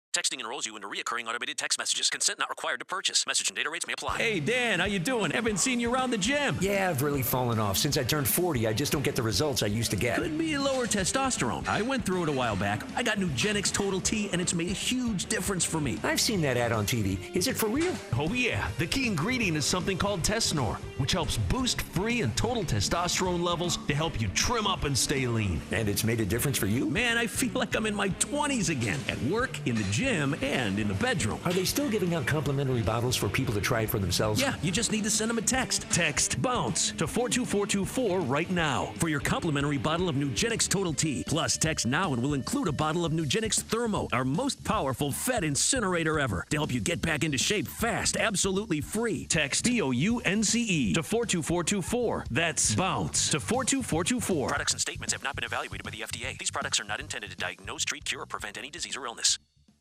Texting enrolls you into recurring automated text messages. Consent not required to purchase. Message and data rates may apply. Hey, Dan, how you doing? Haven't seen you around the gym. Yeah, I've really fallen off. Since I turned 40, I just don't get the results I used to get. Could be lower testosterone. I went through it a while back. I got Nugenix Total T, and it's made a huge difference for me. I've seen that ad on TV. Is it for real? Oh, yeah. The key ingredient is something called Tesnor, which helps boost free and total testosterone levels to help you trim up and stay lean. And it's made a difference for you? Man, I feel like I'm in my 20s again. At work, in the gym, and in the bedroom. Are they still giving out complimentary bottles for people to try it for themselves? Yeah, you just need to send them a text. Text BOUNCE to 42424 right now for your complimentary bottle of Nugenix Total T. Plus, text now and we'll include a bottle of Nugenix Thermo, our most powerful fat incinerator ever, to help you get back into shape fast, absolutely free. Text BOUNCE to 42424. That's BOUNCE to 42424. Products and statements have not been evaluated by the FDA. These products are not intended to diagnose, treat, cure, or prevent any disease or illness.